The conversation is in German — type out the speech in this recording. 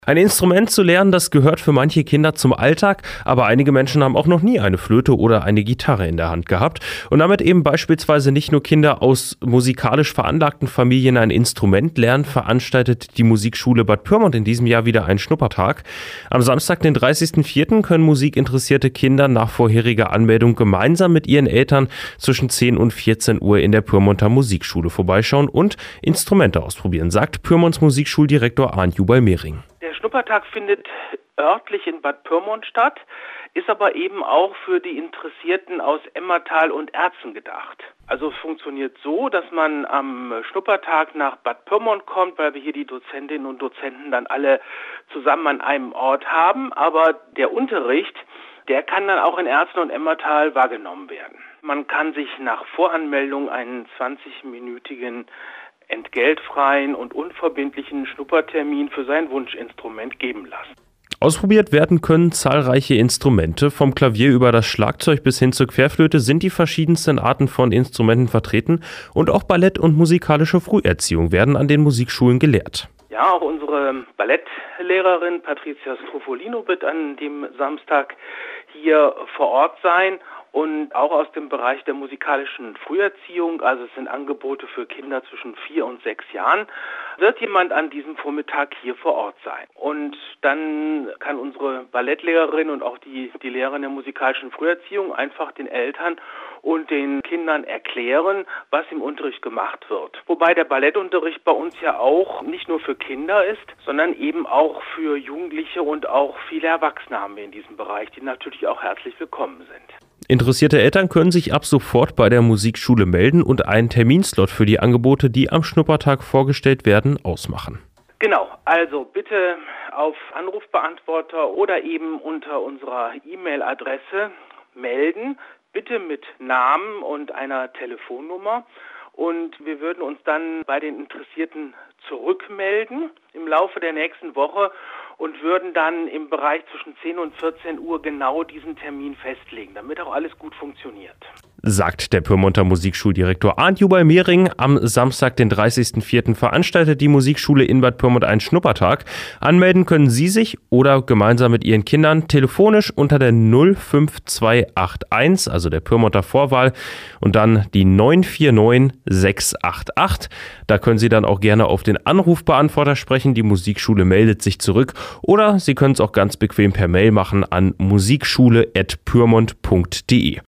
Ein Instrument zu lernen, das gehört für manche Kinder zum Alltag, aber einige Menschen haben auch noch nie eine Flöte oder eine Gitarre in der Hand gehabt und damit eben beispielsweise nicht nur Kinder aus musikalisch veranlagten Familien ein Instrument lernen, veranstaltet die Musikschule Bad Pyrmont in diesem Jahr wieder einen Schnuppertag. Am Samstag, den 30.04. können musikinteressierte Kinder nach vorheriger Anmeldung gemeinsam mit ihren Eltern zwischen 10 und 14 Uhr in der Pyrmonter Musikschule vorbeischauen und Instrumente ausprobieren, sagt Pyrmonts Musikschuldirektor Arndt Jubal-Mehring. Der Schnuppertag findet örtlich in Bad Pyrmont statt, ist aber eben auch für die Interessierten aus Emmertal und Erzen gedacht. Also es funktioniert so, dass man am Schnuppertag nach Bad Pyrmont kommt, weil wir hier die Dozentinnen und Dozenten dann alle zusammen an einem Ort haben, aber der Unterricht, der kann dann auch in Erzen und Emmertal wahrgenommen werden. Man kann sich nach Voranmeldung einen 20-minütigen entgeltfreien und unverbindlichen Schnuppertermin für sein Wunschinstrument geben lassen. Ausprobiert werden können zahlreiche Instrumente. Vom Klavier über das Schlagzeug bis hin zur Querflöte sind die verschiedensten Arten von Instrumenten vertreten und auch Ballett und musikalische Früherziehung werden an den Musikschulen gelehrt. Ja, auch unsere Ballettlehrerin Patricia Strofolino wird an dem Samstag hier vor Ort sein. Und auch aus dem Bereich der musikalischen Früherziehung, also es sind Angebote für Kinder zwischen 4 und 6 Jahren, wird jemand an diesem Vormittag hier vor Ort sein. Und dann kann unsere Ballettlehrerin und auch die Lehrerin der musikalischen Früherziehung einfach den Eltern und den Kindern erklären, was im Unterricht gemacht wird. Wobei der Ballettunterricht bei uns ja auch nicht nur für Kinder ist, sondern eben auch für Jugendliche und auch viele Erwachsene haben wir in diesem Bereich, die natürlich auch herzlich willkommen sind. Interessierte Eltern können sich ab sofort bei der Musikschule melden und einen Terminslot für die Angebote, die am Schnuppertag vorgestellt werden, ausmachen. Genau, also bitte auf Anrufbeantworter oder eben unter unserer E-Mail-Adresse melden, bitte mit Namen und einer Telefonnummer. Und wir würden uns dann bei den Interessierten zurückmelden im Laufe der nächsten Woche und würden dann im Bereich zwischen 10 und 14 Uhr genau diesen Termin festlegen, damit auch alles gut funktioniert. Sagt der Pyrmonter Musikschuldirektor Arndt Jubal-Mehring. Am Samstag, den 30.04. veranstaltet die Musikschule in Bad Pyrmont einen Schnuppertag. Anmelden können Sie sich oder gemeinsam mit Ihren Kindern telefonisch unter der 05281, also der Pyrmonter Vorwahl, und dann die 949 688. Da können Sie dann auch gerne auf den Anrufbeantworter sprechen. Die Musikschule meldet sich zurück. Oder Sie können es auch ganz bequem per Mail machen an musikschule@pyrmont.de.